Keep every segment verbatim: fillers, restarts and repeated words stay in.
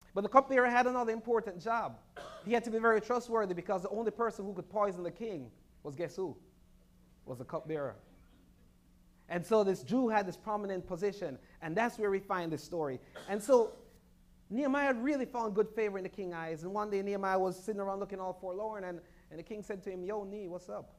But the cupbearer had another important job. He had to be very trustworthy because the only person who could poison the king was, guess who? Was the cupbearer. And so this Jew had this prominent position, and that's where we find this story. And so Nehemiah really found good favor in the king's eyes. And one day Nehemiah was sitting around looking all forlorn, and, and the king said to him, "Yo, Nee, what's up?"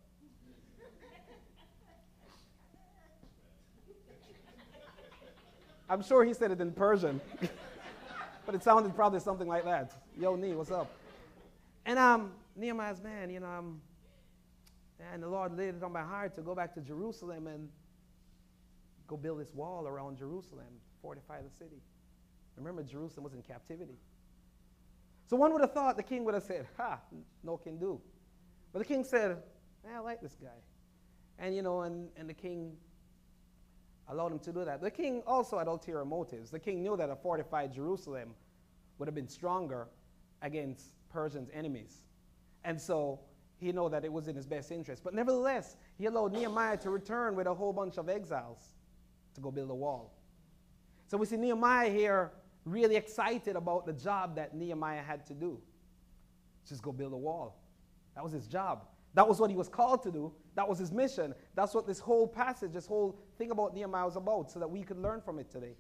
I'm sure he said it in Persian, but it sounded probably something like that. "Yo, Nee, what's up?" And um, Nehemiah's, man, you know, um, and the Lord laid it on my heart to go back to Jerusalem and go build this wall around Jerusalem, fortify the city. Remember, Jerusalem was in captivity. So one would have thought the king would have said, "Ha, no can do." But the king said, "I like this guy." And, you know, and, and the king allowed him to do that. The king also had ulterior motives. The king knew that a fortified Jerusalem would have been stronger against Persians' enemies. And so he knew that it was in his best interest. But nevertheless, he allowed Nehemiah to return with a whole bunch of exiles to go build a wall. So we see Nehemiah here really excited about the job that Nehemiah had to do. Just go build a wall. That was his job. That was what he was called to do. That was his mission. That's what this whole passage, this whole thing about Nehemiah was about, so that we could learn from it today.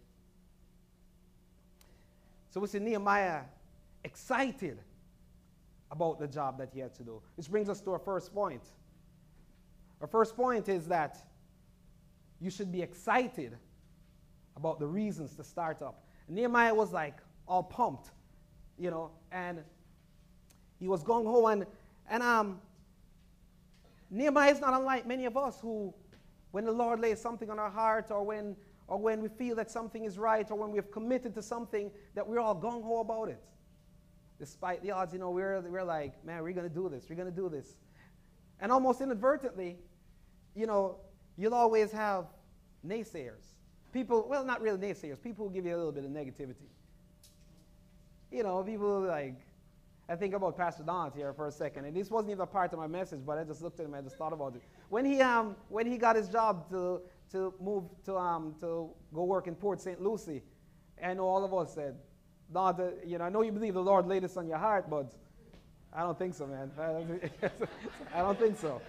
So we see Nehemiah excited about the job that he had to do. Which brings us to our first point. Our first point is that you should be excited about the reasons to start up. And Nehemiah was like all pumped, you know, and he was gung ho. And, and um, Nehemiah is not unlike many of us who, when the Lord lays something on our heart, or when, or when we feel that something is right, or when we have committed to something, that we're all gung ho about it. Despite the odds, you know, we're, we're like, man, we're going to do this, we're going to do this. And almost inadvertently, you know, you'll always have naysayers. People, well, not really naysayers, people who give you a little bit of negativity. You know, people like, I think about Pastor Don here for a second, and this wasn't even a part of my message, but I just looked at him and I just thought about it. When he, um, when he got his job to, to move to, um, to go work in Port Saint Lucie, I know all of us said, Don, the, you know, I know you believe the Lord laid this on your heart, but I don't think so, man. I don't, I don't think so.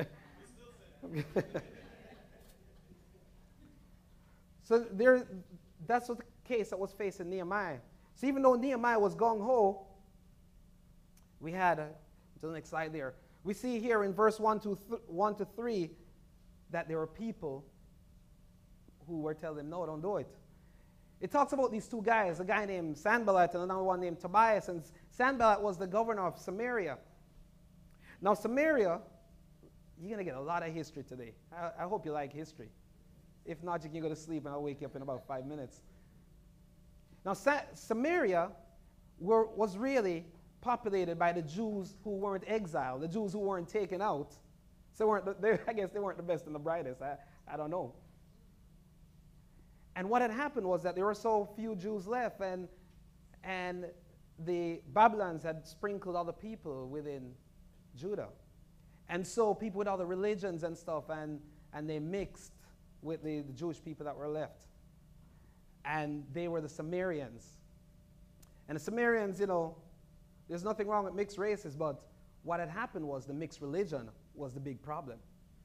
So there, that's what the case that was facing Nehemiah. So even though Nehemiah was gung-ho, we had, a, to the next slide there, we see here in verse one to, th- one to three that there were people who were telling him, no, don't do it. It talks about these two guys, a guy named Sanballat and another one named Tobias. And Sanballat was the governor of Samaria. Now Samaria, you're going to get a lot of history today. I, I hope you like history. If not, you can go to sleep and I'll wake you up in about five minutes. Now, Sa- Samaria were, was really populated by the Jews who weren't exiled, the Jews who weren't taken out. So weren't the, they, I guess they weren't the best and the brightest. I, I don't know. And what had happened was that there were so few Jews left, and, and the Babylons had sprinkled other people within Judah. And so people with other religions and stuff, and, and they mixed with the, the Jewish people that were left. And they were the Samaritans. And the Samaritans, you know, there's nothing wrong with mixed races, but what had happened was the mixed religion was the big problem.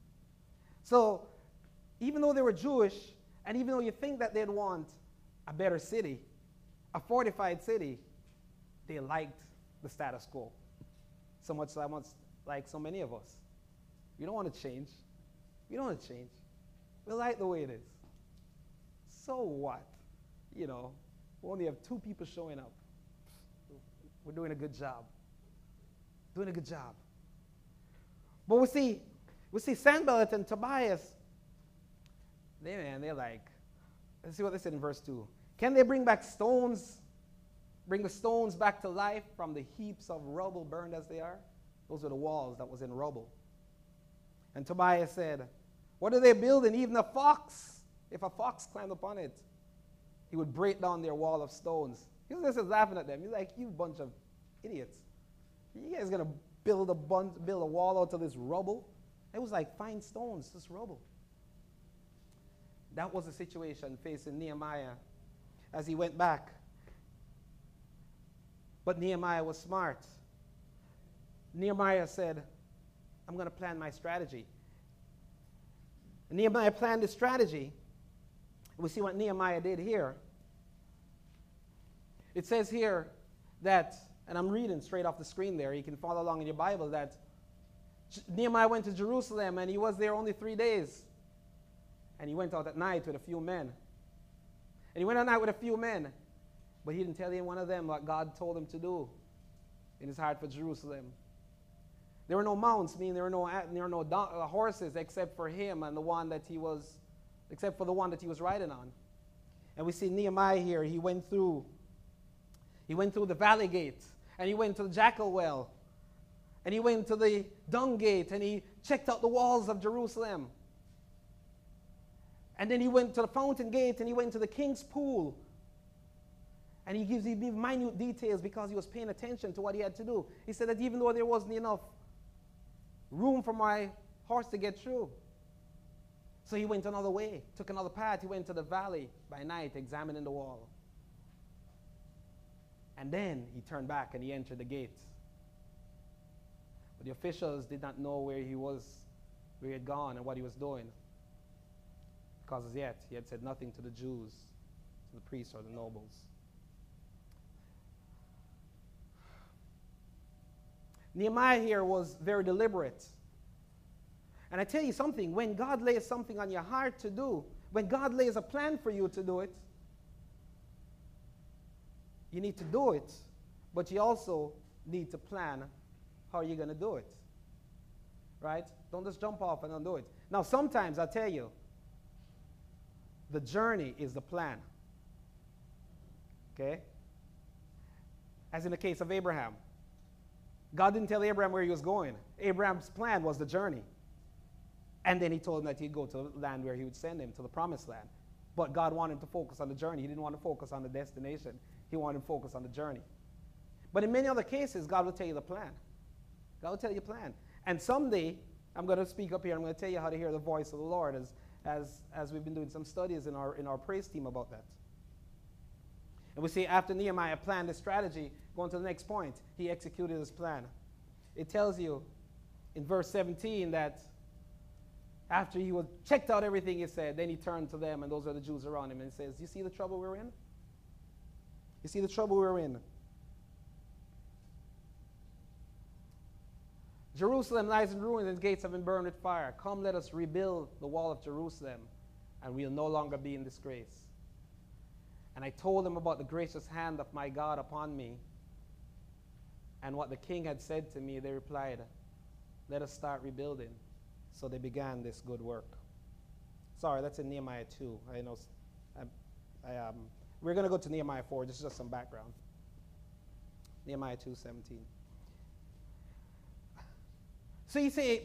So even though they were Jewish, and even though you think that they'd want a better city, a fortified city, they liked the status quo. So much, so much like so many of us. We don't want to change. We don't want to change. We like the way it is. So what? You know, we only have two people showing up. We're doing a good job. Doing a good job. But we see, we see Sanballat and Tobias. They, man, they're like, let's see what they said in verse two. Can they bring back stones, bring the stones back to life from the heaps of rubble burned as they are? Those were the walls that was in rubble. And Tobias said, what are they building? Even a fox, if a fox climbed upon it, he would break down their wall of stones. He was just laughing at them. He's like, you bunch of idiots. You guys going to build a bunch, build a wall out of this rubble? It was like fine stones, just rubble. That was the situation facing Nehemiah as he went back. But Nehemiah was smart. Nehemiah said, I'm going to plan my strategy. And Nehemiah planned his strategy. We see what Nehemiah did here. It says here that, and I'm reading straight off the screen there, you can follow along in your Bible, that Nehemiah went to Jerusalem and he was there only three days. And he went out at night with a few men. And he went at night with a few men, but he didn't tell any one of them what God told him to do in his heart for Jerusalem. There were no mounts, meaning there were no, there were no do- uh, horses except for him and the one that he was, except for the one that he was riding on. And we see Nehemiah here, he went through, he went through the valley gate, and he went to the jackal well, and he went to the dung gate, and he checked out the walls of Jerusalem. And then he went to the fountain gate, and he went to the king's pool. And he gives you minute details because he was paying attention to what he had to do. He said that even though there wasn't enough room for my horse to get through, so he went another way, took another path. He went to the valley by night, examining the wall. And then he turned back and he entered the gate. But the officials did not know where he was, where he had gone and what he was doing. Because as yet, he had said nothing to the Jews, to the priests or the nobles. Nehemiah here was very deliberate. And I tell you something, when God lays something on your heart to do, when God lays a plan for you to do it, you need to do it, but you also need to plan how you're going to do it. Right? Don't just jump off and undo it. Now, sometimes, I'll tell you, the journey is the plan. Okay? As in the case of Abraham. God didn't tell Abraham where he was going. Abraham's plan was the journey. And then he told him that he'd go to the land where he would send him, to the promised land. But God wanted him to focus on the journey. He didn't want to focus on the destination. He wanted to focus on the journey. But in many other cases, God will tell you the plan. God will tell you the plan. And someday, I'm going to speak up here. I'm going to tell you how to hear the voice of the Lord as, as, as we've been doing some studies in our, in our praise team about that. And we see after Nehemiah planned his strategy, going to the next point, he executed his plan. It tells you in verse seventeen that after he was checked out everything he said, then he turned to them, and those are the Jews around him, and he says, you see the trouble we're in? You see the trouble we're in? Jerusalem lies in ruins, and its gates have been burned with fire. Come, let us rebuild the wall of Jerusalem, and we'll no longer be in disgrace. And I told them about the gracious hand of my God upon me, and what the king had said to me. They replied, let us start rebuilding. So they began this good work. Sorry, that's in Nehemiah two. I know. I, I, um, we're going to go to Nehemiah four. This is just some background. Nehemiah two seventeen. So you say,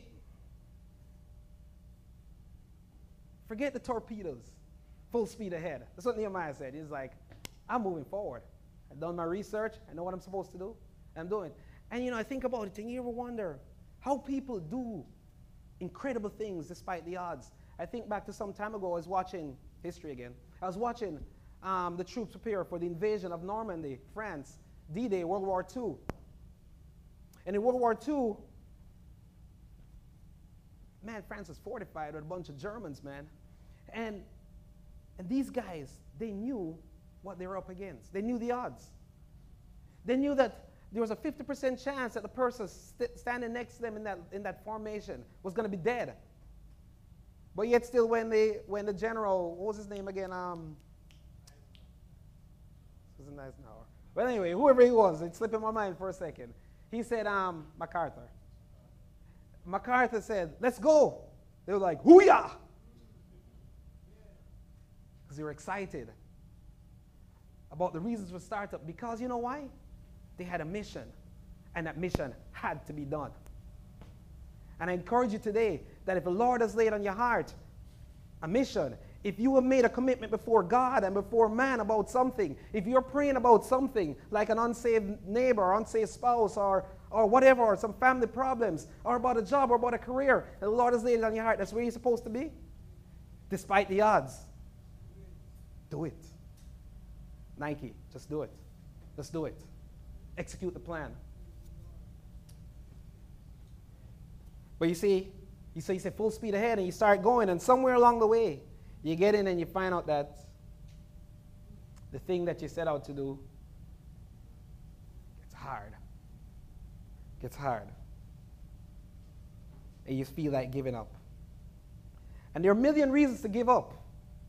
forget the torpedoes. Full speed ahead. That's what Nehemiah said. He's like, I'm moving forward. I've done my research. I know what I'm supposed to do. I'm doing. And, you know, I think about it, and you ever wonder how people do incredible things despite the odds. I think back to some time ago, I was watching history again. I was watching um, the troops prepare for the invasion of Normandy, France, D-Day, World War Two. And in World War Two, man, France was fortified with a bunch of Germans, man. And, and these guys, they knew what they were up against. They knew the odds. They knew that there was a fifty percent chance that the person st- standing next to them in that, in that formation was going to be dead. But yet still when, they, when the general, what was his name again? Um, this was a nice hour. But anyway, whoever he was, it slipped in my mind for a second. He said, um, MacArthur. MacArthur said, let's go. They were like, hoo-yah! Because they were excited about the reasons for startup. Because you know why? They had a mission, and that mission had to be done. And I encourage you today that if the Lord has laid on your heart a mission, if you have made a commitment before God and before man about something, if you're praying about something like an unsaved neighbor, or unsaved spouse, or, or whatever, or some family problems, or about a job, or about a career, and the Lord has laid it on your heart, that's where you're supposed to be, despite the odds. Do it. Nike, just do it. Just do it. execute the plan. But you see, you say, you say full speed ahead, and you start going, and somewhere along the way, you get in and you find out that the thing that you set out to do gets hard. Gets hard. And you feel like giving up. And there are a million reasons to give up.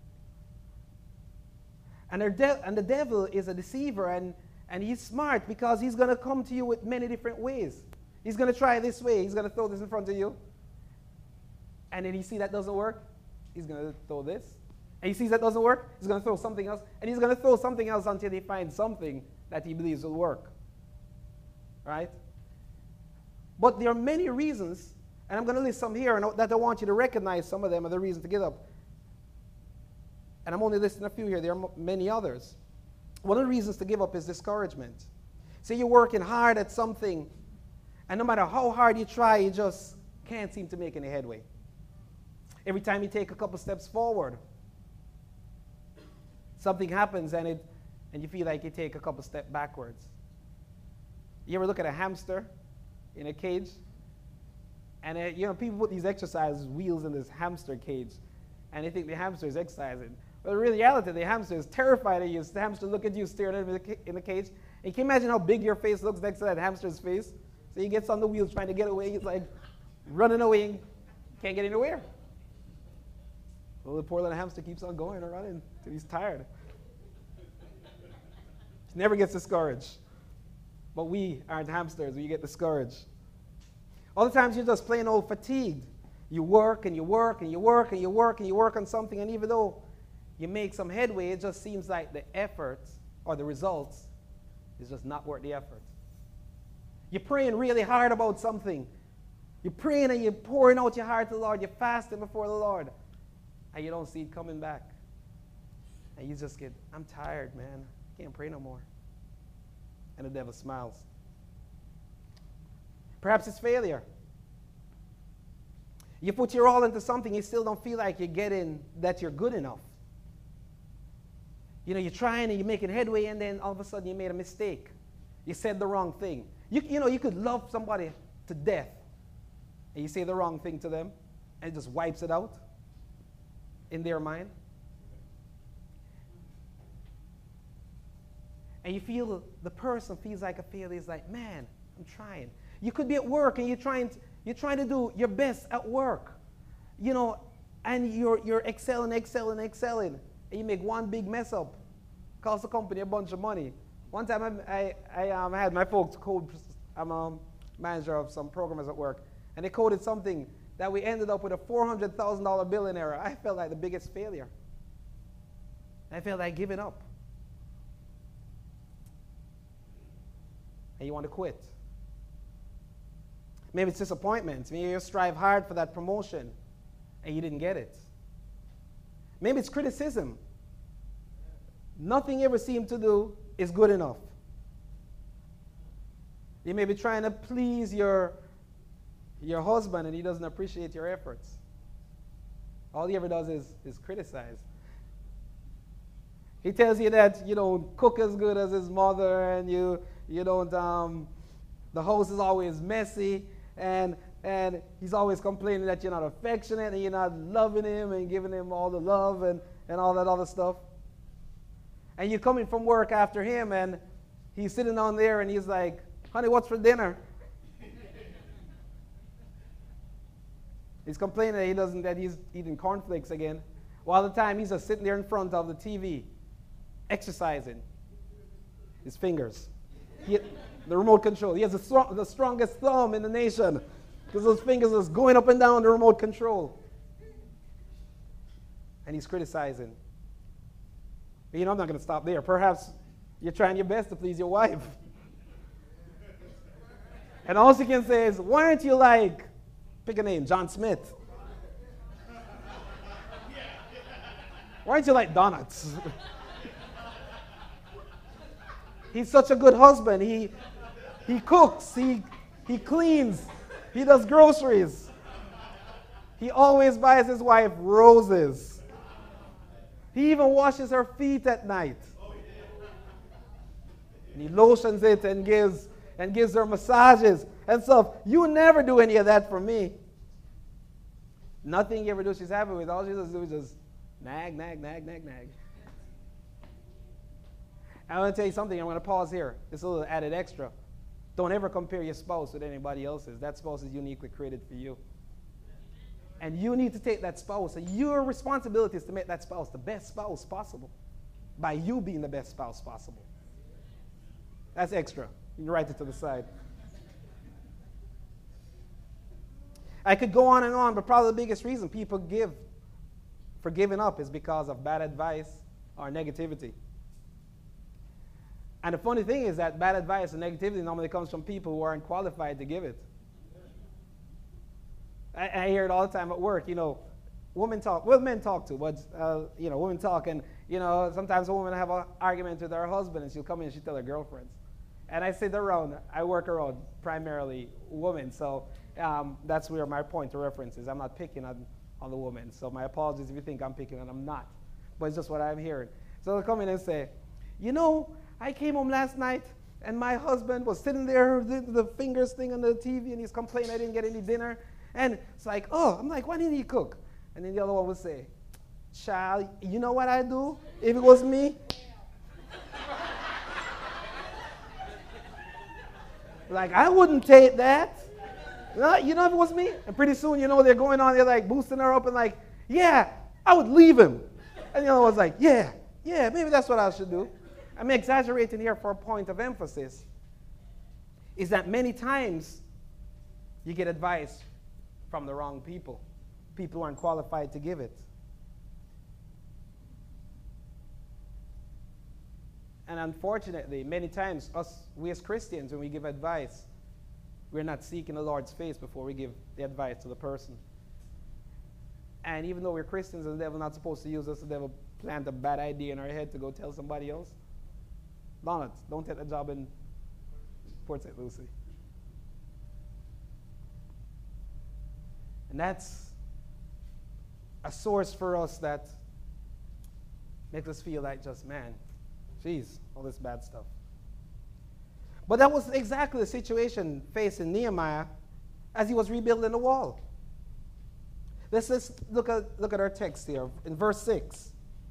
And, de- and the devil is a deceiver, and, and he's smart because he's going to come to you with many different ways. He's going to try this way. He's going to throw this in front of you. And then you see that doesn't work. He's going to throw this. And he sees that doesn't work. He's going to throw something else. And he's going to throw something else until he finds something that he believes will work. Right? But there are many reasons, and I'm going to list some here, and that I want you to recognize some of them are the reasons to give up. And I'm only listing a few here. There are many others. One of the reasons to give up is discouragement. Say you're working hard at something, and no matter how hard you try, you just can't seem to make any headway. Every time you take a couple steps forward, something happens, and it, and you feel like you take a couple steps backwards. You ever look at a hamster in a cage? And, uh, you know, people put these exercise wheels in this hamster cage, and they think the hamster is exercising. But in reality, the hamster is terrified of you. The hamster look at you staring at him in the cage. And can you imagine how big your face looks next to that hamster's face? So he gets on the wheels trying to get away. He's like running away. Can't get anywhere. Well, the poor little hamster keeps on going and running until he's tired. He never gets discouraged. But we aren't hamsters. We get discouraged. Other times you're just plain old fatigued. You work and you work and you work and you work and you work on something, and even though you make some headway, it just seems like the effort or the results is just not worth the effort. You're praying really hard about something. You're praying and you're pouring out your heart to the Lord. You're fasting before the Lord, and you don't see it coming back. And you just get, I'm tired, man. I can't pray no more. And the devil smiles. Perhaps it's failure. You put your all into something, you still don't feel like you're getting, that you're good enough. You know, you're trying and you're making headway, and then all of a sudden you made a mistake. You said the wrong thing. You, you know, you could love somebody to death, and you say the wrong thing to them, and it just wipes it out in their mind. And you feel, the person feels like a failure. It's like, man, I'm trying. You could be at work, and you're trying to, you're trying to do your best at work, you know, and you're, you're excelling, excelling, excelling, and you make one big mess up, cost the company a bunch of money. One time I, I, I um, had my folks code, I'm a manager of some programmers at work, and they coded something that we ended up with a four hundred thousand dollars bill in error. I felt like the biggest failure. I felt like giving up. And you want to quit. Maybe it's disappointment. Maybe you strive hard for that promotion and you didn't get it. Maybe it's criticism. Nothing you ever seem to do is good enough. You may be trying to please your, your husband, and he doesn't appreciate your efforts. All he ever does is, is criticize. He tells you that you don't cook as good as his mother, and you, you don't, um, the house is always messy, and and he's always complaining that you're not affectionate and you're not loving him and giving him all the love and, and all that other stuff. And you're coming from work after him, and he's sitting on there and he's like, honey, what's for dinner? He's complaining that he doesn't, that he's eating cornflakes again. While all the time he's just sitting there in front of the T V, exercising his fingers. He, the remote control. He has the, strong, the strongest thumb in the nation because those fingers are going up and down the remote control. And he's criticizing. But you know, I'm not going to stop there. Perhaps you're trying your best to please your wife. And all she can say is, why aren't you like, pick a name, John Smith? Why aren't you like donuts? He's such a good husband. He, he cooks. He, he cleans. He does groceries. He always buys his wife roses. He even washes her feet at night. And he lotions it and gives and gives her massages and stuff. You never do any of that for me. Nothing you ever do she's happy with. All she does is just nag, nag, nag, nag, nag. I want to tell you something. I'm going to pause here. It's a little added extra. Don't ever compare your spouse with anybody else's. That spouse is uniquely created for you. And you need to take that spouse. And your responsibility is to make that spouse the best spouse possible by you being the best spouse possible. That's extra. You can write it to the side. I could go on and on, but probably the biggest reason people give for giving up is because of bad advice or negativity. And the funny thing is that bad advice and negativity normally comes from people who aren't qualified to give it. I, I hear it all the time at work. You know, women talk. Well, men talk too, but uh, you know, women talk, and you know, sometimes a woman have an argument with her husband, and she'll come in and she'll tell her girlfriends. And I sit around. I work around primarily women, so um, that's where my point of reference is. I'm not picking on on the woman, so my apologies if you think I'm picking on. I'm not, but it's just what I'm hearing. So they'll come in and say, you know, I came home last night, and my husband was sitting there, the, the fingers thing on the T V, and he's complaining I didn't get any dinner. And it's like, oh, I'm like, why didn't he cook? And then the other one would say, child, you know what I'd do if it was me? Like, I wouldn't take that. You know if it was me? And pretty soon, you know, they're going on, they're like boosting her up and like, yeah, I would leave him. And the other one's like, yeah, yeah, maybe that's what I should do. I'm exaggerating here for a point of emphasis. Is that many times you get advice from the wrong people, people who aren't qualified to give it. And unfortunately, many times, us, we as Christians, when we give advice, we're not seeking the Lord's face before we give the advice to the person. And even though we're Christians and the devil's not supposed to use us, the devil plant a bad idea in our head to go tell somebody else. Donald, don't take a job in Port Saint Lucie. And that's a source for us that makes us feel like just, man, geez, all this bad stuff. But that was exactly the situation facing Nehemiah as he was rebuilding the wall. Let's just look at, look at our text here in verse six.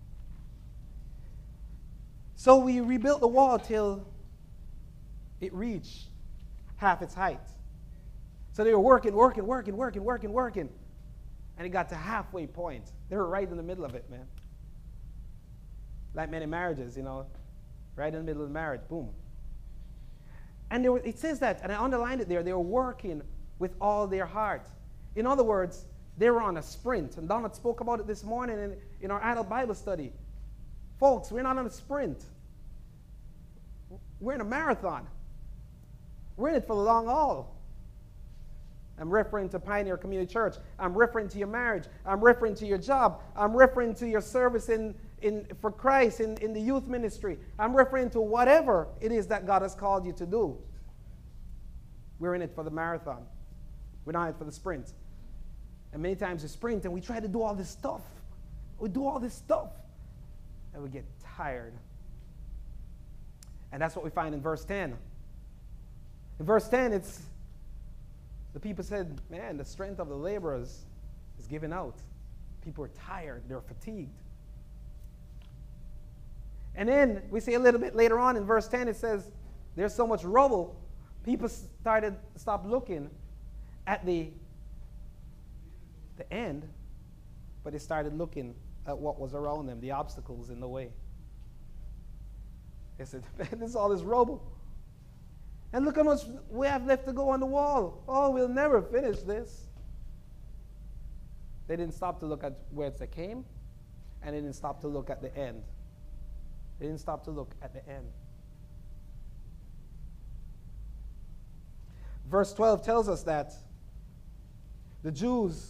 So we rebuilt the wall till it reached half its height. So they were working, working, working, working, working, working. And it got to halfway point. They were right in the middle of it, man. Like many marriages, you know, right in the middle of the marriage, boom. And there were, it says that, and I underlined it there, they were working with all their heart. In other words, they were on a sprint. And Donald spoke about it this morning in, in our adult Bible study. Folks, we're not on a sprint. We're in a marathon. We're in it for the long haul. I'm referring to Pioneer Community Church. I'm referring to your marriage. I'm referring to your job. I'm referring to your service in, in, for Christ in, in the youth ministry. I'm referring to whatever it is that God has called you to do. We're in it for the marathon. We're not in it for the sprint. And many times we sprint and we try to do all this stuff. We do all this stuff. And we get tired. And that's what we find in verse ten. In verse ten, it's the people said, man, the strength of the laborers is giving out. People are tired. They're fatigued. And then we see a little bit later on in verse ten, it says, there's so much rubble, people started stop looking at the, the end, but they started looking at what was around them, the obstacles in the way. They said, man, this is all this rubble. And look how much we have left to go on the wall. Oh, we'll never finish this. They didn't stop to look at where they came, and they didn't stop to look at the end. They didn't stop to look at the end. Verse twelve tells us that the Jews,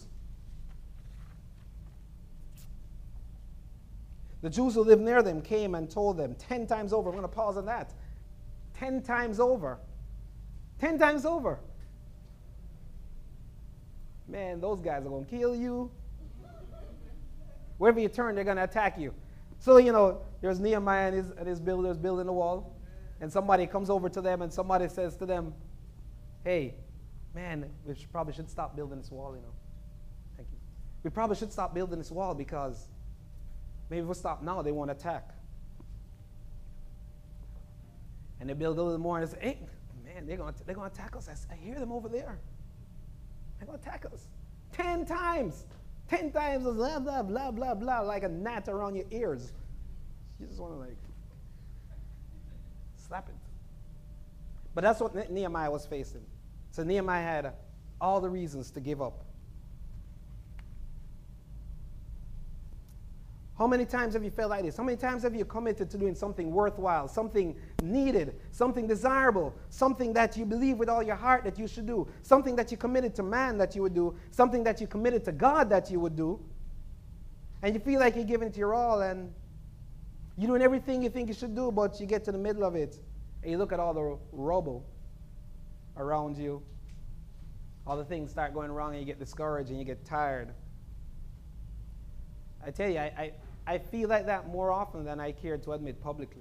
the Jews who lived near them came and told them ten times over. I'm going to pause on that. Ten times over. Ten times over. Man, those guys are going to kill you. Wherever you turn, they're going to attack you. So, you know, there's Nehemiah and his, and his builders building the wall. and somebody comes over to them and somebody says to them, hey, man, we should, probably should stop building this wall, you know. Thank you. We probably should stop building this wall because maybe if we stop now, they won't attack. And they build a little more and they say, hey, man, they're going to they're gonna attack us. I, I hear them over there. They're going to attack us. Ten times. Ten times, blah, blah, blah, blah, blah, like a gnat around your ears. You just want to like slap it. But that's what Ne- Nehemiah was facing. So Nehemiah had all the reasons to give up. How many times have you felt like this? How many times have you committed to doing something worthwhile, something needed, something desirable, something that you believe with all your heart that you should do, something that you committed to man that you would do, something that you committed to God that you would do, and you feel like you're giving it your all, and you're doing everything you think you should do, but you get to the middle of it, and you look at all the rubble around you, all the things start going wrong, and you get discouraged, and you get tired. I tell you, I, I, I feel like that more often than I care to admit publicly.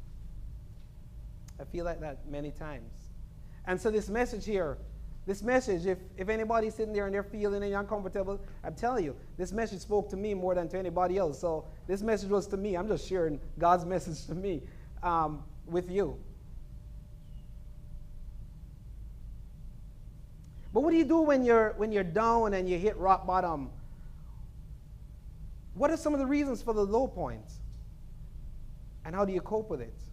I feel like that many times. And so this message here, this message, if, if anybody's sitting there and they're feeling uncomfortable, I'm telling you, this message spoke to me more than to anybody else. So this message was to me. I'm just sharing God's message to me um, with you. But what do you do when you're, when you're down and you hit rock bottom? What are some of the reasons for the low points? And how do you cope with it?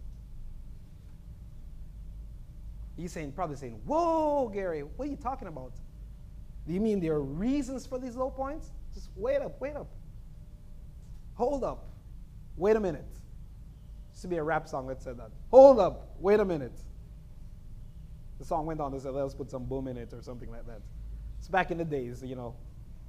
You're saying, probably saying, whoa, Gary, what are you talking about? Do you mean there are reasons for these low points? Just wait up, wait up. Hold up. Wait a minute. Used to be a rap song that said that. Hold up, wait a minute. The song went on to say, let's put some boom in it or something like that. It's back in the days, you know.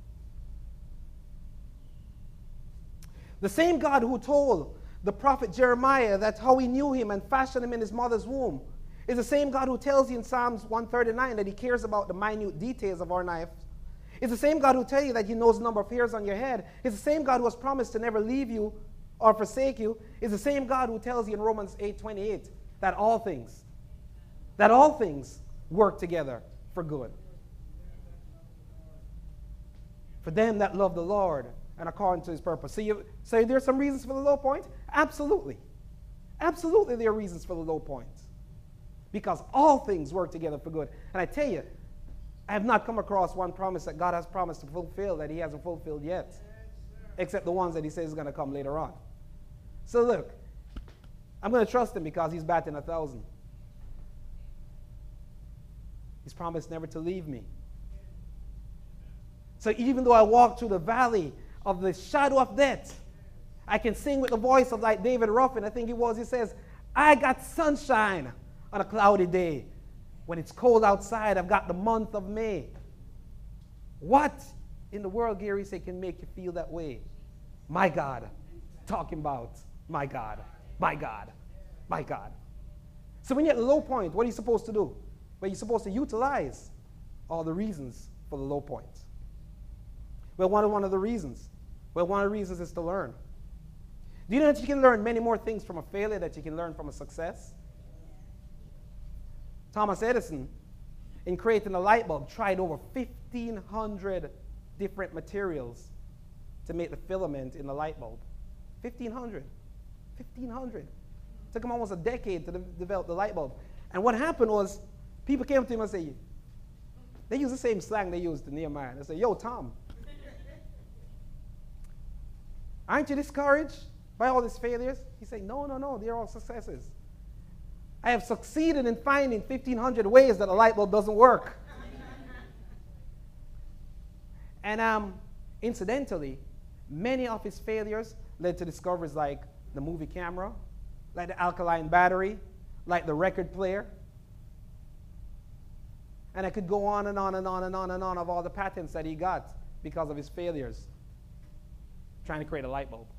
The same God who told the prophet Jeremiah that how he knew him and fashioned him in his mother's womb is the same God who tells you in Psalms one thirty-nine that he cares about the minute details of our life. It's the same God who tells you that he knows the number of hairs on your head. It's the same God who has promised to never leave you or forsake you. It's the same God who tells you in Romans eight twenty-eight that all things, that all things work together for good. For them that love the Lord and according to his purpose. So you say there's some reasons for the low point? Absolutely. Absolutely there are reasons for the low point. Because all things work together for good. And I tell you, I have not come across one promise that God has promised to fulfill that he hasn't fulfilled yet. Except the ones that he says is going to come later on. So look, I'm going to trust him because he's batting a thousand. He's promised never to leave me. So even though I walk through the valley of the shadow of death, I can sing with the voice of like David Ruffin, I think he was, he says, I got sunshine on a cloudy day. When it's cold outside, I've got the month of May. What in the world, Gary said, can make you feel that way? My God. Talking about my God, my God, my God. So when you're at the low point, what are you supposed to do? Well, you're supposed to utilize all the reasons for the low point. Well, what are one of the reasons? Well, one of the reasons is to learn. Do you know that you can learn many more things from a failure that you can learn from a success? Thomas Edison, in creating a light bulb, tried over fifteen hundred different materials to make the filament in the light bulb. fifteen hundred. fifteen hundred. It took him almost a decade to de- develop the light bulb. And what happened was, people came to him and said, they use the same slang they used to Nehemiah. They say, yo, Tom, aren't you discouraged by all these failures? He said, no, no, no, they're all successes. I have succeeded in finding fifteen hundred ways that a light bulb doesn't work. And um, incidentally, many of his failures led to discoveries like the movie camera, like the alkaline battery, like the record player. And I could go on and on and on and on and on of all the patents that he got because of his failures trying to create a light bulb.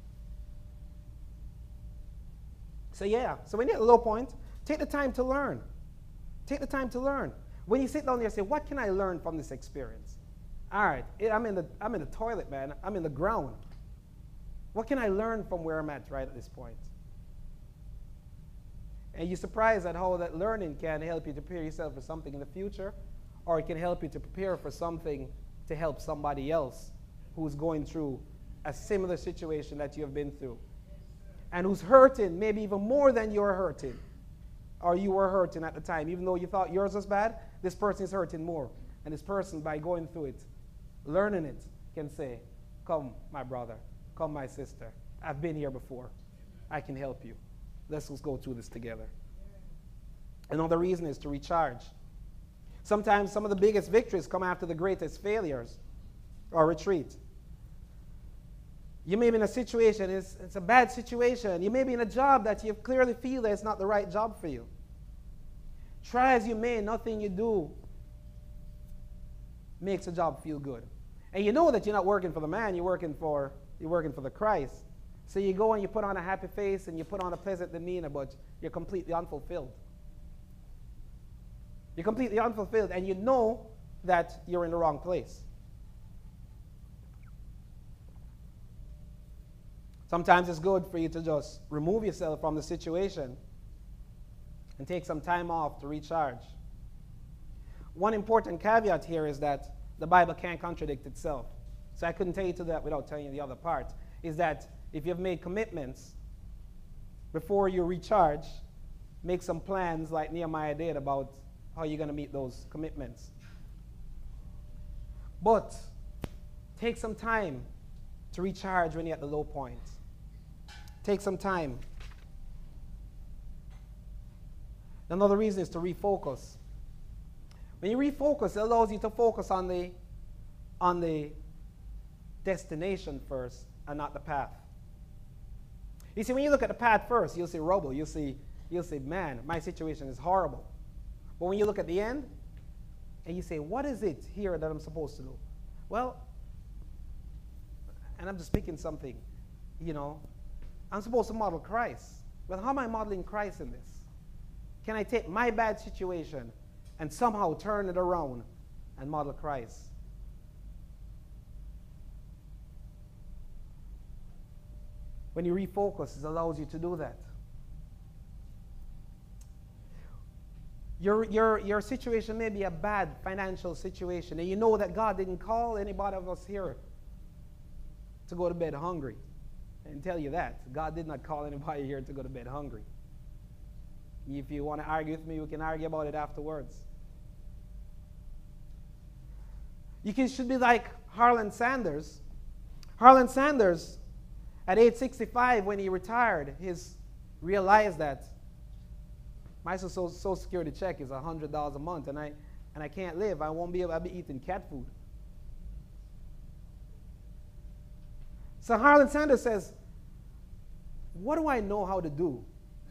So yeah, so when you're at a low point, take the time to learn. Take the time to learn. When you sit down there and say, what can I learn from this experience? All right, I'm in the, I'm in the toilet, man. I'm in the ground. What can I learn from where I'm at right at this point? And you're surprised at how that learning can help you to prepare yourself for something in the future, or it can help you to prepare for something to help somebody else who's going through a similar situation that you have been through. And who's hurting, maybe even more than you're hurting, or you were hurting at the time. Even though you thought yours was bad, this person is hurting more. And this person, by going through it, learning it, can say, come, my brother, come, my sister. I've been here before. I can help you. Let's just go through this together. Another reason is to recharge. Sometimes some of the biggest victories come after the greatest failures or retreat. You may be in a situation, it's, it's a bad situation. You may be in a job that you clearly feel that it's not the right job for you. Try as you may, nothing you do makes a job feel good. And you know that you're not working for the man, you're working for, you're working for the Christ. So you go and you put on a happy face and you put on a pleasant demeanor, but you're completely unfulfilled. You're completely unfulfilled, and you know that you're in the wrong place. Sometimes it's good for you to just remove yourself from the situation and take some time off to recharge. One important caveat here is that the Bible can't contradict itself. So I couldn't tell you to that without telling you the other part, is that if you've made commitments, before you recharge, make some plans like Nehemiah did about how you're going to meet those commitments. But take some time to recharge when you're at the low point. Take some time. Another reason is to refocus. When you refocus, it allows you to focus on the, on the destination first and not the path. You see, when you look at the path first, you'll see rubble. You'll see, you'll say, man, my situation is horrible. But when you look at the end, and you say, what is it here that I'm supposed to do? Well, and I'm just picking something, you know, I'm supposed to model Christ. Well, how am I modeling Christ in this? Can I take my bad situation and somehow turn it around and model Christ? When you refocus, it allows you to do that. Your, your, your situation may be a bad financial situation, and you know that God didn't call anybody of us here to go to bed hungry. And tell you that. God did not call anybody here to go to bed hungry. If you want to argue with me, we can argue about it afterwards. You can, should be like Harlan Sanders. Harlan Sanders, at age sixty-five, when he retired, he realized that my social, social security check is one hundred dollars a month, and I, and I can't live. I won't be able, I'll be eating cat food. So Harlan Sanders says, what do I know how to do?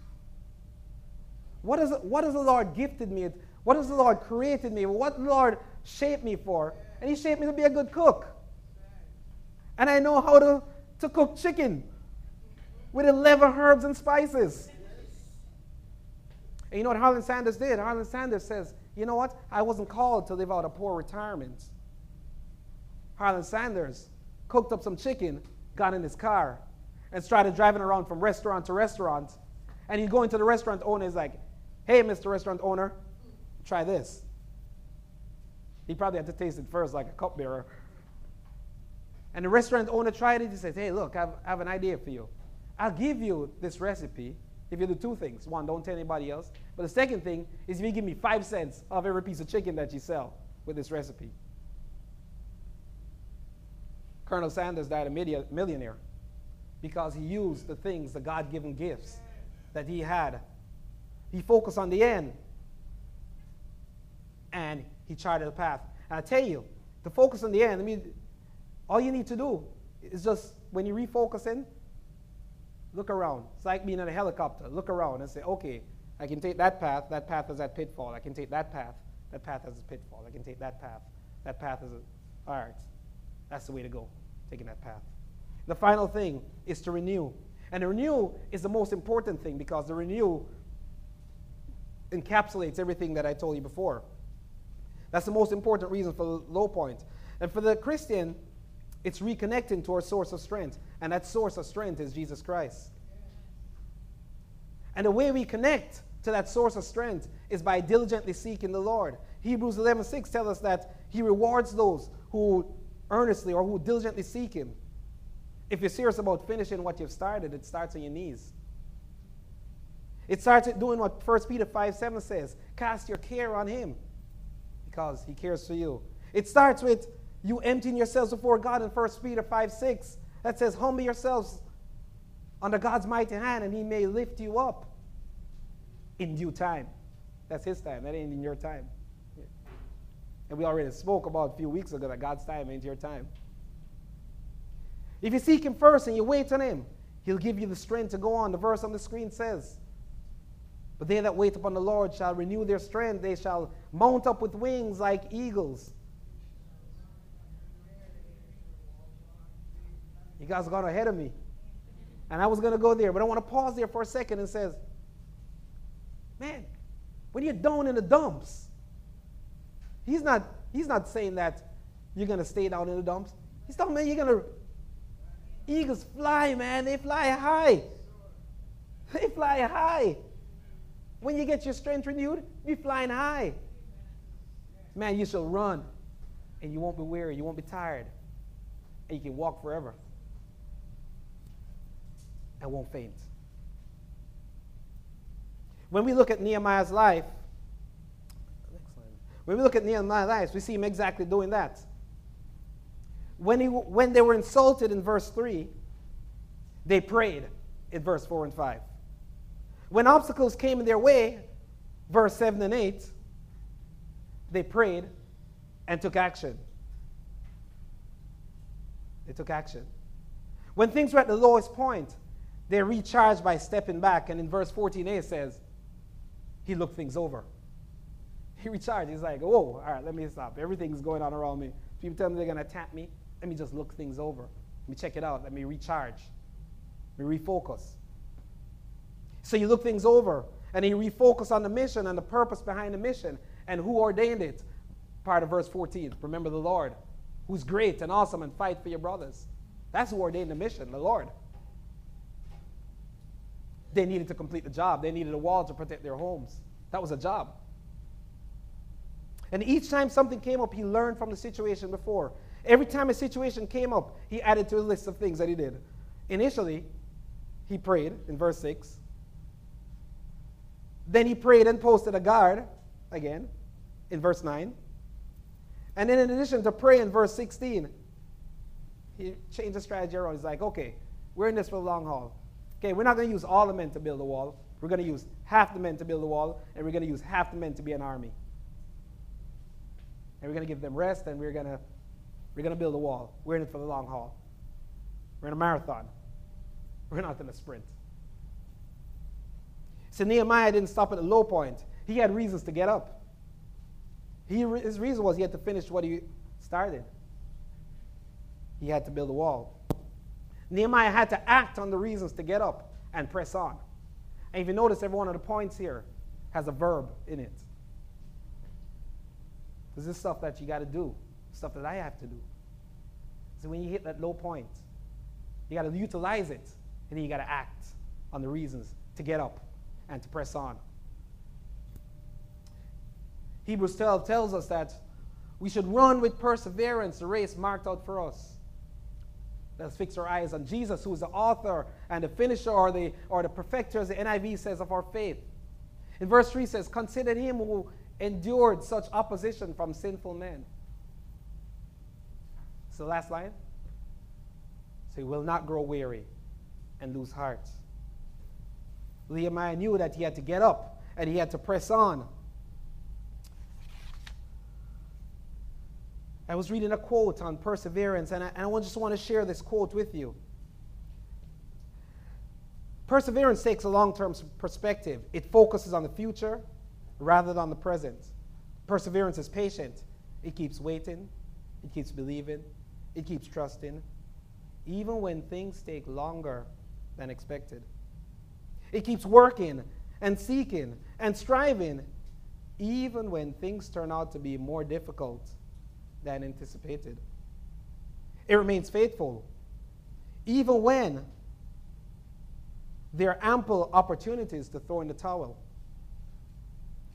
What, is, what has the Lord gifted me? What has the Lord created me? What the Lord shaped me for? And he shaped me to be a good cook. And I know how to, to cook chicken with eleven herbs and spices. And you know what Harlan Sanders did? Harlan Sanders says, you know what? I wasn't called to live out a poor retirement. Harlan Sanders cooked up some chicken, got in his car, and started driving around from restaurant to restaurant. And he'd go into the restaurant owner, he's like, hey, Mister Restaurant Owner, try this. He probably had to taste it first like a cupbearer. And the restaurant owner tried it. He says, hey, look, I have, I have an idea for you. I'll give you this recipe if you do two things. One, don't tell anybody else. But the second thing is if you give me five cents of every piece of chicken that you sell with this recipe. Colonel Sanders died a millionaire because he used the things, the God-given gifts that he had. He focused on the end, and he charted a path. And I tell you, to focus on the end, I mean, all you need to do is just, when you're refocusing, look around. It's like being in a helicopter. Look around and say, okay, I can take that path. That path has that pitfall. I can take that path. That path has a pitfall. I can take that path. That path is a, all right. That's the way to go, taking that path. The final thing is to renew. And the renew is the most important thing because the renew encapsulates everything that I told you before. That's the most important reason for the low point. And for the Christian, it's reconnecting to our source of strength. And that source of strength is Jesus Christ. And the way we connect to that source of strength is by diligently seeking the Lord. Hebrews eleven six tells us that he rewards those who earnestly or who diligently seek him. If you're serious about finishing what you've started, it starts on your knees. It starts with doing what First Peter five seven says. Cast your care on him because he cares for you. It starts with you emptying yourselves before God in First Peter five six. That says, humble yourselves under God's mighty hand and he may lift you up in due time. That's his time. That ain't in your time. Yeah. And we already spoke about a few weeks ago that God's time ain't your time. If you seek him first and you wait on him, he'll give you the strength to go on. The verse on the screen says, but they that wait upon the Lord shall renew their strength. They shall mount up with wings like eagles. You guys got ahead of me. And I was going to go there, but I want to pause there for a second and says, man, when you're down in the dumps, he's not, he's not saying that you're going to stay down in the dumps. He's talking about you're going to, eagles fly, man. They fly high. They fly high. When you get your strength renewed, you're flying high. Man, you shall run, and you won't be weary. You won't be tired. And you can walk forever. And won't faint. When we look at Nehemiah's life, when we look at Nehemiah's life, we see him exactly doing that. When, he, when they were insulted in verse three, they prayed in verse four and five. When obstacles came in their way, verse seven and eight, they prayed and took action. They took action. When things were at the lowest point, they recharged by stepping back. And in verse fourteen a it says, he looked things over. He recharged. He's like, whoa, all right, let me stop. Everything's going on around me. People tell me they're going to attack me. Let me just look things over. Let me check it out. Let me recharge. Let me refocus. So you look things over, and he refocused on the mission and the purpose behind the mission and who ordained it. Part of verse fourteen. Remember the Lord, who's great and awesome, and fight for your brothers. That's who ordained the mission, the Lord. They needed to complete the job. They needed a wall to protect their homes. That was a job. And each time something came up, he learned from the situation before. Every time a situation came up, he added to a list of things that he did. Initially, he prayed in verse six. Then he prayed and posted a guard, again, in verse nine. And then in addition to pray in verse sixteen, he changed the strategy around. He's like, okay, we're in this for the long haul. Okay, we're not going to use all the men to build a wall. We're going to use half the men to build a wall, and we're going to use half the men to be an army. And we're going to give them rest, and we're going to we're going to build a wall. We're in it for the long haul. We're in a marathon. We're not in a sprint. So Nehemiah didn't stop at the low point. He had reasons to get up. He, his reason was he had to finish what he started. He had to build a wall. Nehemiah had to act on the reasons to get up and press on. And if you notice, every one of the points here has a verb in it. This is stuff that you got to do, stuff that I have to do. So when you hit that low point, you got to utilize it, and then you got to act on the reasons to get up and to press on. Hebrews twelve tells us that we should run with perseverance the race marked out for us. Let's fix our eyes on Jesus, who is the author and the finisher, or the, or the perfecter, as the N I V says, of our faith. In verse three says, consider him who endured such opposition from sinful men. So the last line. So he will not grow weary and lose heart. Nehemiah knew that he had to get up and he had to press on. I was reading a quote on perseverance, and I, and I just want to share this quote with you. Perseverance takes a long-term perspective. It focuses on the future rather than the present. Perseverance is patient. It keeps waiting. It keeps believing. It keeps trusting, even when things take longer than expected. It keeps working and seeking and striving, even when things turn out to be more difficult than anticipated. It remains faithful, even when there are ample opportunities to throw in the towel.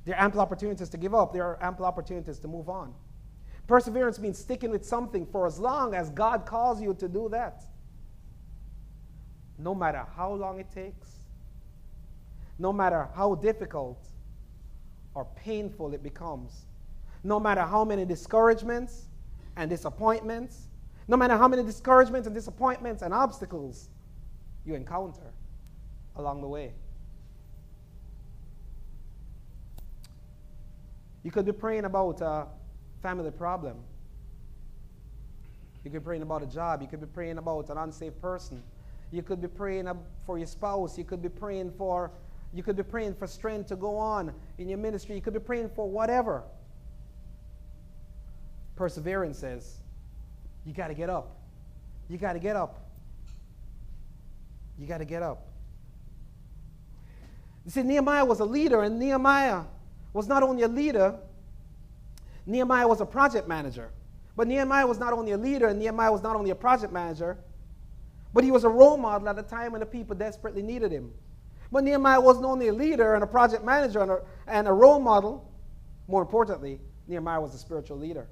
There are ample opportunities to give up. There are ample opportunities to move on. Perseverance means sticking with something for as long as God calls you to do that. No matter how long it takes, no matter how difficult or painful it becomes, no matter how many discouragements and disappointments, no matter how many discouragements and disappointments and obstacles you encounter along the way. You could be praying about a family problem. You could be praying about a job. You could be praying about an unsafe person. You could be praying for your spouse. You could be praying for, you could be praying for strength to go on in your ministry. You could be praying for whatever. Perseverance says, you got to get up. You got to get up. You got to get up. You see, Nehemiah was a leader, and Nehemiah was not only a leader, Nehemiah was a project manager. But Nehemiah was not only a leader, and Nehemiah was not only a project manager, but he was a role model at a time when the people desperately needed him. But Nehemiah wasn't only a leader and a project manager and a, and a role model. More importantly, Nehemiah was a spiritual leader.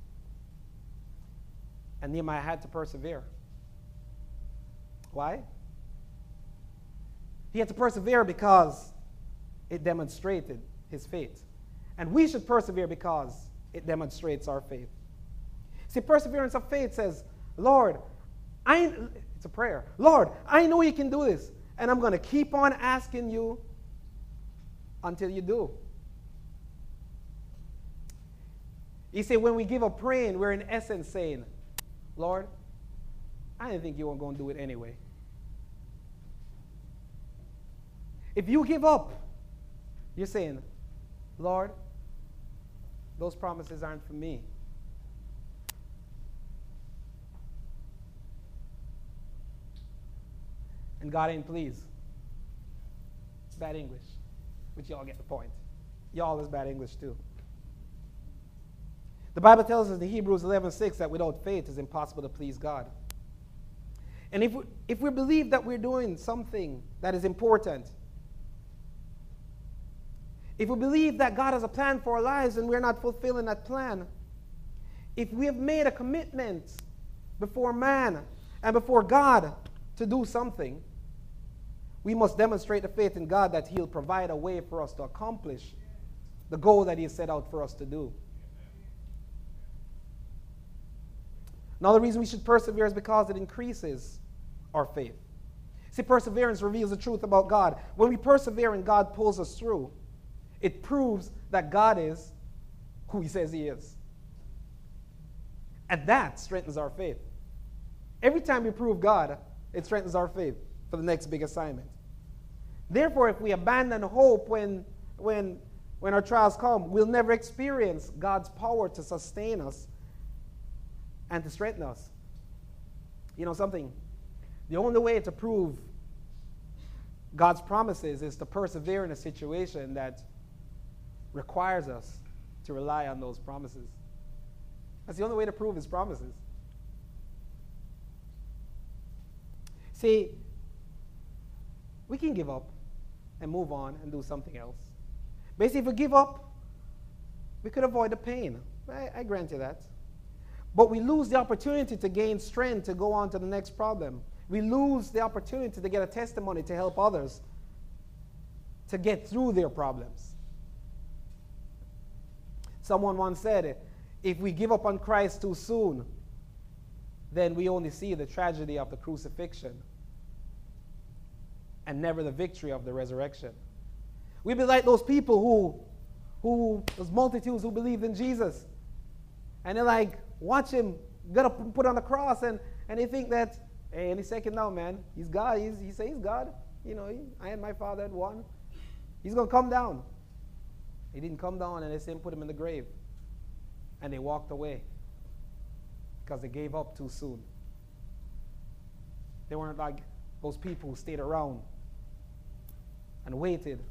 And Nehemiah had to persevere. Why? He had to persevere because it demonstrated his faith. And we should persevere because it demonstrates our faith. See, perseverance of faith says, Lord, I, it's a prayer. Lord, I know you can do this, and I'm going to keep on asking you until you do. You see, when we give up praying, we're in essence saying, Lord, I didn't think you were going to do it anyway. If you give up, you're saying, Lord, those promises aren't for me. And God ain't pleased. It's bad English, but y'all get the point. Y'all is bad English too. The Bible tells us in Hebrews eleven six that without faith it's impossible to please God. And if we, if we believe that we're doing something that is important, if we believe that God has a plan for our lives and we're not fulfilling that plan, if we have made a commitment before man and before God to do something, we must demonstrate the faith in God that He'll provide a way for us to accomplish the goal that He has set out for us to do. Another reason we should persevere is because it increases our faith. See, perseverance reveals the truth about God. When we persevere and God pulls us through, it proves that God is who He says He is. And that strengthens our faith. Every time we prove God, it strengthens our faith for the next big assignment. Therefore, if we abandon hope when, when, when our trials come, we'll never experience God's power to sustain us and to strengthen us. You know something? The only way to prove God's promises is to persevere in a situation that requires us to rely on those promises. That's the only way to prove His promises. See, we can give up and move on and do something else. Basically, if we give up, we could avoid the pain. I, I grant you that. But we lose the opportunity to gain strength to go on to the next problem. We lose the opportunity to get a testimony to help others to get through their problems. Someone once said, if we give up on Christ too soon, then we only see the tragedy of the crucifixion and never the victory of the resurrection. We'd be like those people who, who, those multitudes who believed in Jesus. And they're like, watch Him get up and put on the cross, and, and they think that, hey, any second now, man, He's God. He's, he says He's God. You know, he, I and my Father had one. He's going to come down. He didn't come down, and they said put Him in the grave. And they walked away because they gave up too soon. They weren't like those people who stayed around and waited.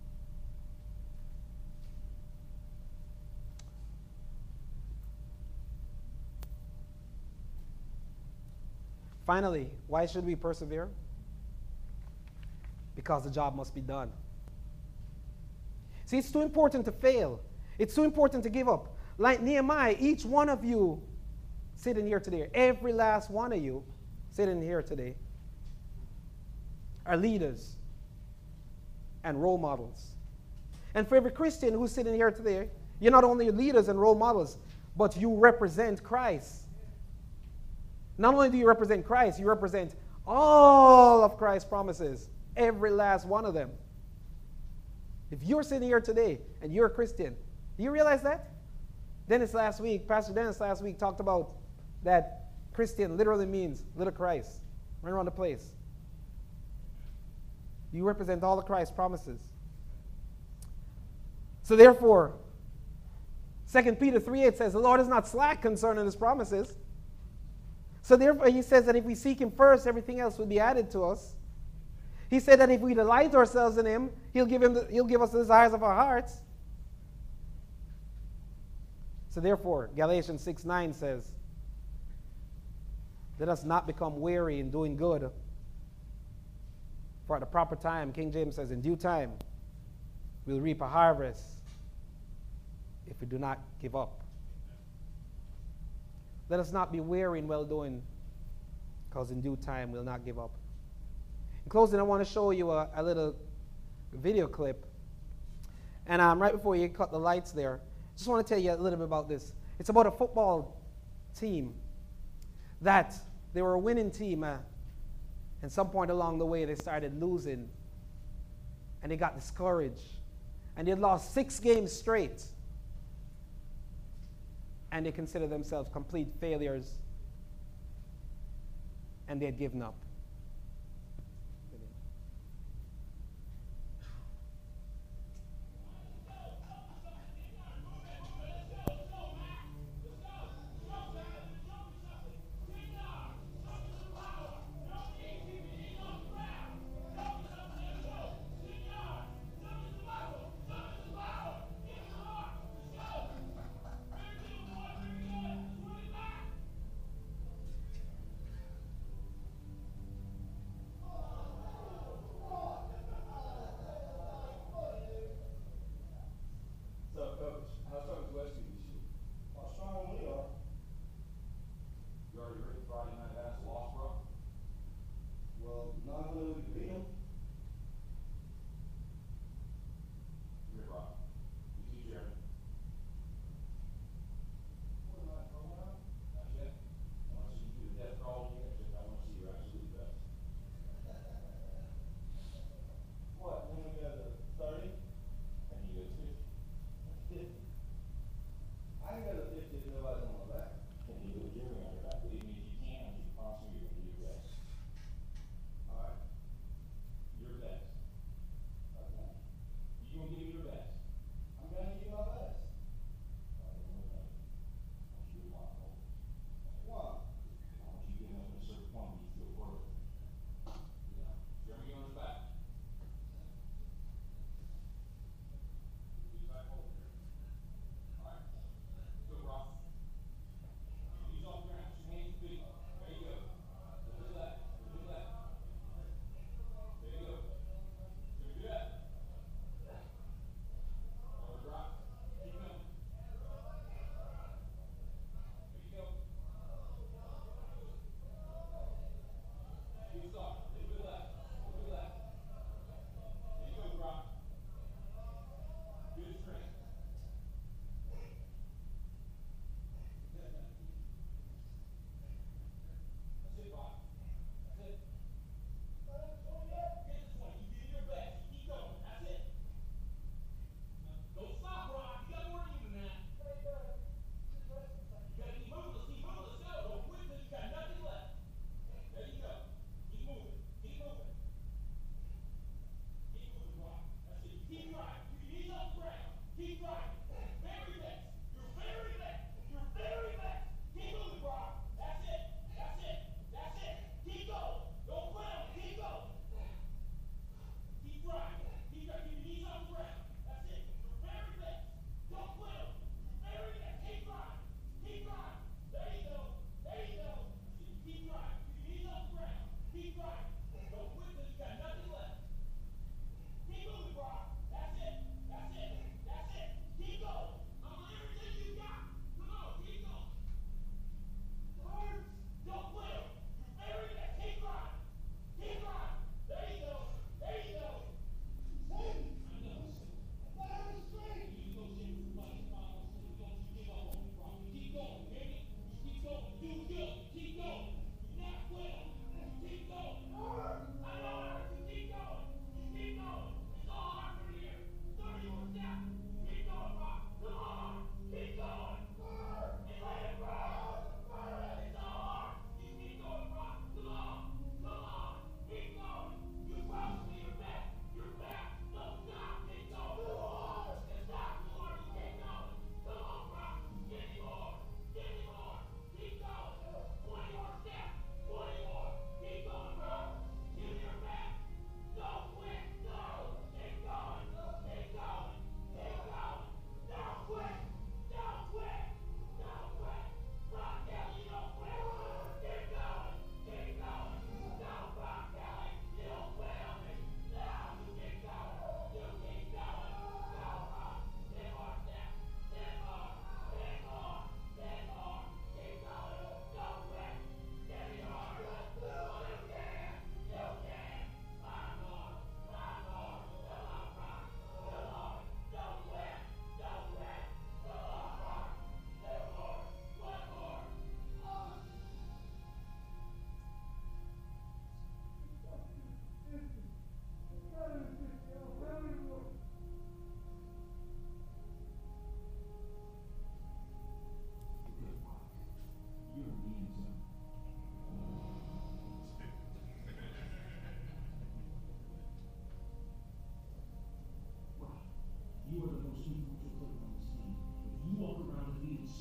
Finally, why should we persevere? Because the job must be done. See, it's too important to fail. It's too important to give up. Like Nehemiah, each one of you sitting here today, every last one of you sitting here today, are leaders and role models. And for every Christian who's sitting here today, you're not only leaders and role models, but you represent Christ. Not only do you represent Christ, you represent all of Christ's promises, every last one of them. If you're sitting here today and you're a Christian, do you realize that? Dennis last week, Pastor Dennis last week talked about that Christian literally means little Christ. Right around the place. You represent all of Christ's promises. So therefore, Second Peter three eight says, the Lord is not slack concerning his promises. So therefore, he says that if we seek him first, everything else will be added to us. He said that if we delight ourselves in him, he'll give, him the, he'll give us the desires of our hearts. So therefore, Galatians six nine says, let us not become weary in doing good. For at the proper time, King James says, in due time, we'll reap a harvest if we do not give up. Let us not be weary in well-doing, because in due time we'll not give up. In closing, I want to show you a, a little video clip. And um, right before you cut the lights there, I just want to tell you a little bit about this. It's about a football team that they were a winning team. Uh, and some point along the way, they started losing. And they got discouraged. And they lost six games straight. And they considered themselves complete failures. And they had given up.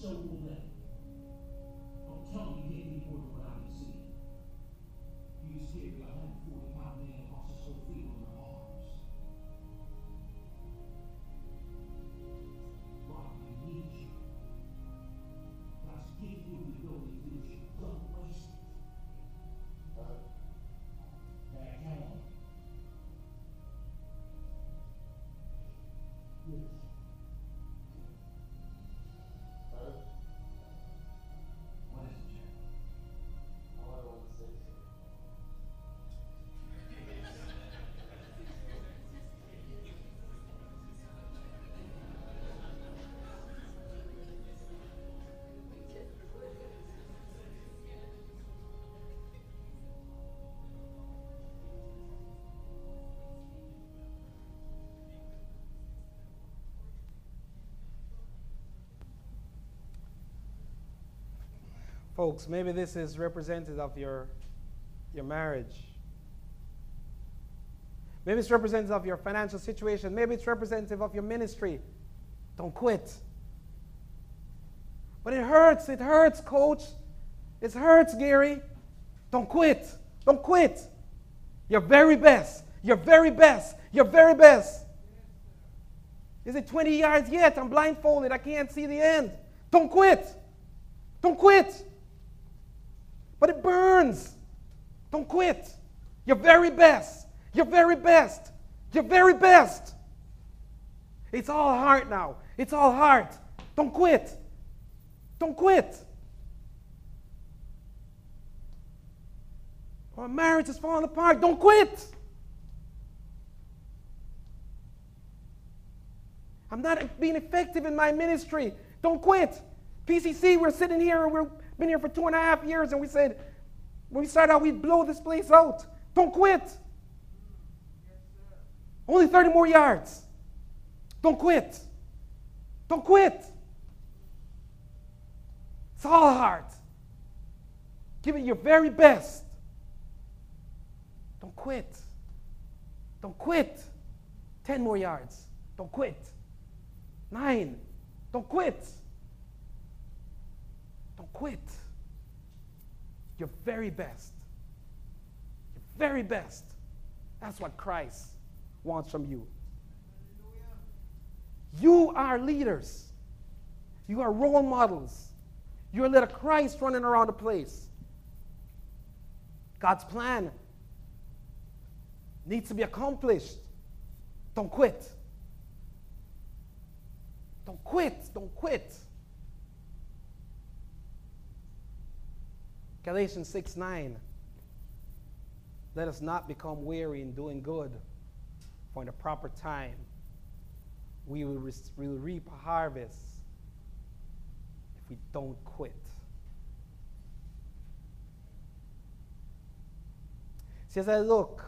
so will they. Don't tell me you can't be more than what I can see. You just carry a one hundred forty pound man across this whole field in your arms. God, I need you. God's given you the ability to leadership. Don't waste it. Uh, can I count on it? Yes. Uh, what is it, Jack? All I want to say is Folks, maybe this is representative of your, your marriage. Maybe it's representative of your financial situation. Maybe it's representative of your ministry. Don't quit. But it hurts. It hurts, coach. It hurts, Gary. Don't quit. Don't quit. Your very best. Your very best. Your very best. Is it twenty yards yet? I'm blindfolded. I can't see the end. Don't quit. Don't quit. But it burns. Don't quit. Your very best. Your very best. Your very best. It's all heart now. It's all heart. Don't quit. Don't quit. Our marriage is falling apart. Don't quit. I'm not being effective in my ministry. Don't quit. P C C, we're sitting here, we've been here for two and a half years, and we said, when we started out, we'd blow this place out. Don't quit. Only thirty more yards. Don't quit. Don't quit. It's all heart. Give it your very best. Don't quit. Don't quit. Ten more yards. Don't quit. Nine. Don't quit. Don't quit. Your very best. Your very best. That's what Christ wants from you. You are leaders. You are role models. You are little Christ running around the place. God's plan needs to be accomplished. Don't quit. Don't quit. Don't quit. Galatians six nine. Let us not become weary in doing good, for in the proper time we will, re- we will reap a harvest if we don't quit. See, as I look,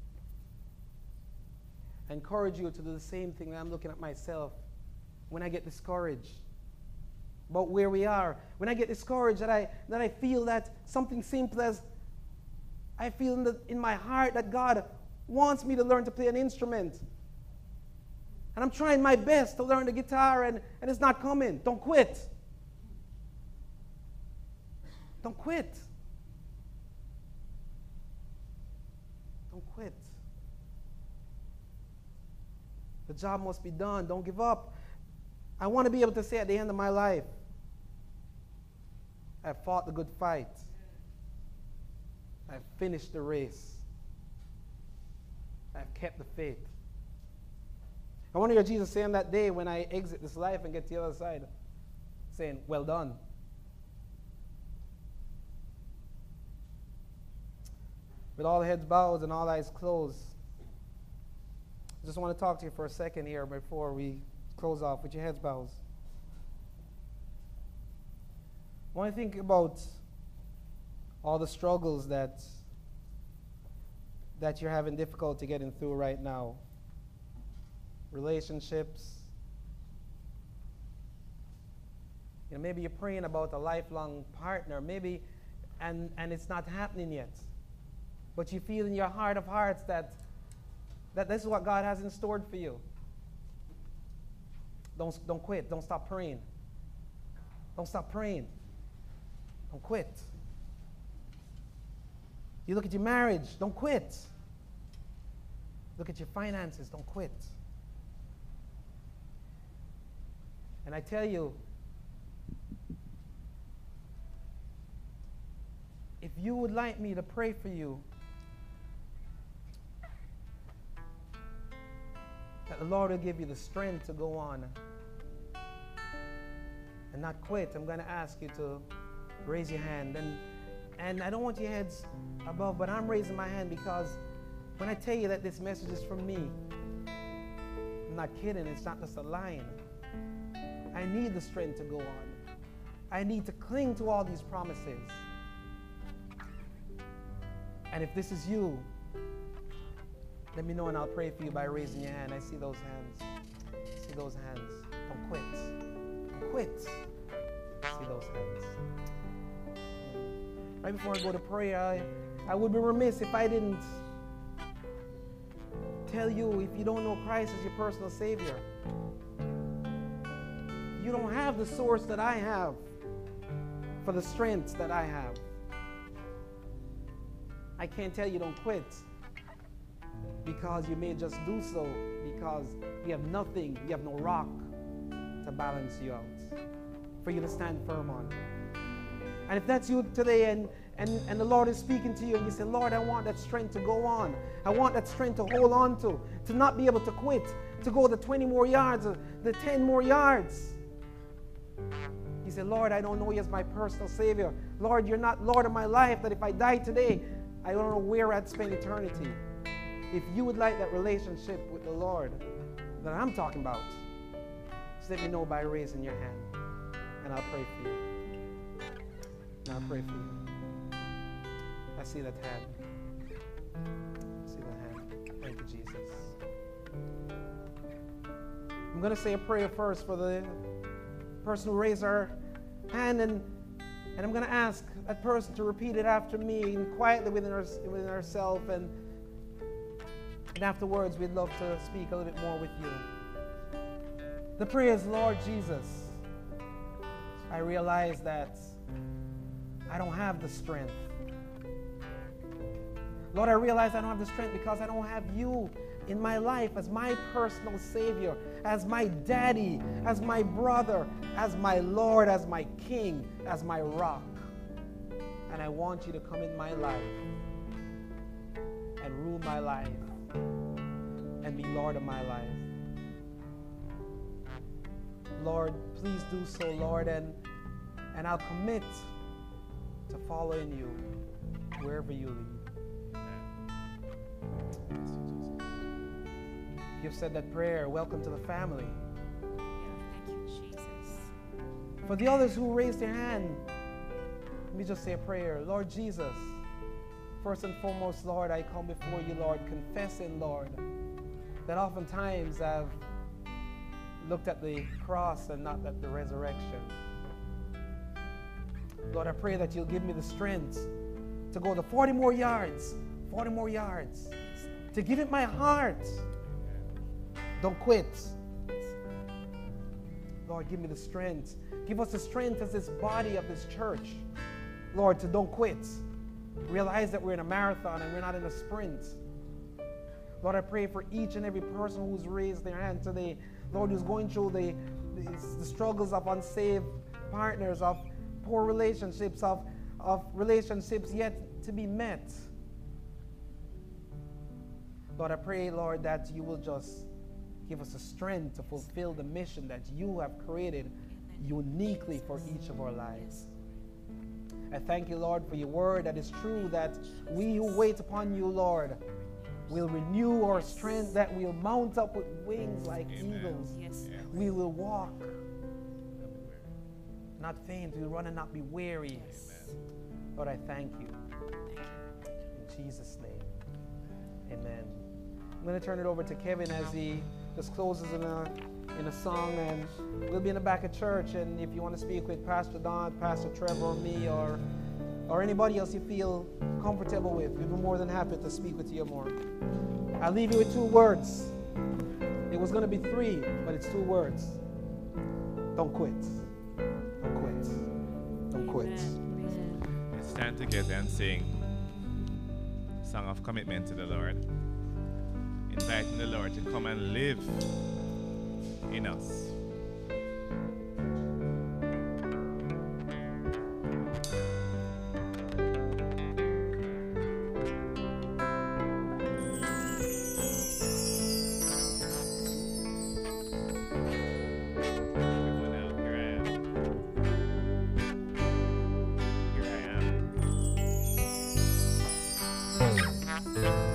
I encourage you to do the same thing that I'm looking at myself when I get discouraged about where we are. When I get discouraged, that I, that I feel that something simple as I feel in, the, in my heart that God wants me to learn to play an instrument. And I'm trying my best to learn the guitar, and, and it's not coming. Don't quit. Don't quit. Don't quit. The job must be done. Don't give up. I want to be able to say at the end of my life, I fought the good fight. I've finished the race. I've kept the faith. I want to hear Jesus say on that day when I exit this life and get to the other side, saying, well done. With all heads bowed and all eyes closed, I just want to talk to you for a second here before we close off with your heads bowed. I want to think about all the struggles that that you're having difficulty getting through right now. Relationships. You know, maybe you're praying about a lifelong partner, maybe, and, and it's not happening yet. But you feel in your heart of hearts that, that this is what God has in store for you. Don't, don't quit. Don't stop praying. Don't stop praying. Don't quit. You look at your marriage, don't quit. Look at your finances, don't quit. And I tell you, if you would like me to pray for you, that the Lord will give you the strength to go on and not quit, I'm going to ask you to raise your hand. And, and I don't want your heads above, but I'm raising my hand because when I tell you that this message is from me, I'm not kidding, it's not just a line. I need the strength to go on. I need to cling to all these promises. And if this is you, let me know and I'll pray for you by raising your hand. I see those hands. I see those hands. Don't quit. Don't quit. I see those hands. Right before I go to prayer, I, I would be remiss if I didn't tell you, if you don't know Christ as your personal Savior, you don't have the source that I have for the strength that I have. I can't tell you don't quit because you may just do so because you have nothing, you have no rock to balance you out, for you to stand firm on. And if that's you today and, and, and the Lord is speaking to you and you say, Lord, I want that strength to go on. I want that strength to hold on to, to not be able to quit, to go the twenty more yards, the ten more yards. You say, Lord, I don't know you as my personal Savior. Lord, you're not Lord of my life, that if I die today, I don't know where I'd spend eternity. If you would like that relationship with the Lord that I'm talking about, just let me know by raising your hand, and I'll pray for you. And I'll pray for you. I see that hand. I see that hand. Thank you, Jesus. I'm going to say a prayer first for the person who raised her hand, and, and I'm going to ask that person to repeat it after me and quietly within, her, within herself, and, and afterwards we'd love to speak a little bit more with you. The prayer is, Lord Jesus, I realize that I don't have the strength. Lord, I realize I don't have the strength because I don't have you in my life as my personal Savior, as my daddy, as my brother, as my Lord, as my King, as my rock. And I want you to come in my life and rule my life and be Lord of my life. Lord, please do so, Lord, and, and I'll commit to following you wherever you lead. You've said that prayer. Welcome to the family. Yeah, thank you, Jesus. For the others who raised their hand, let me just say a prayer. Lord Jesus, first and foremost, Lord, I come before you, Lord, confessing, Lord, that oftentimes I've looked at the cross and not at the resurrection. Lord, I pray that you'll give me the strength to go the forty more yards, forty more yards, to give it my heart. Don't quit. Lord, give me the strength. Give us the strength as this body of this church, Lord, to don't quit. Realize that we're in a marathon and we're not in a sprint. Lord, I pray for each and every person who's raised their hand today, Lord, who's going through the, the, the struggles of unsaved partners, of poor relationships, of, of relationships yet to be met. Lord, I pray, Lord, that you will just give us the strength to fulfill the mission that you have created uniquely for each of our lives. I thank you, Lord, for your word that is true, that we who wait upon you, Lord, will renew our strength, that we'll mount up with wings like Amen. eagles. Yes. We will walk, not faint. We'll run and not be weary. Yes. Lord, I thank you. Thank you. In Jesus' name, amen. I'm going to turn it over to Kevin as he just closes in a, in a song, and we'll be in the back of church, and if you want to speak with Pastor Don, Pastor Trevor, or me, or, or anybody else you feel comfortable with, we'll be more than happy to speak with you more. I'll leave you with two words. It was going to be three, but it's two words. Don't quit. Don't quit. stand together and sing song of commitment to the Lord, inviting the Lord to come and live in us. Everyone out, here I am. Here I am.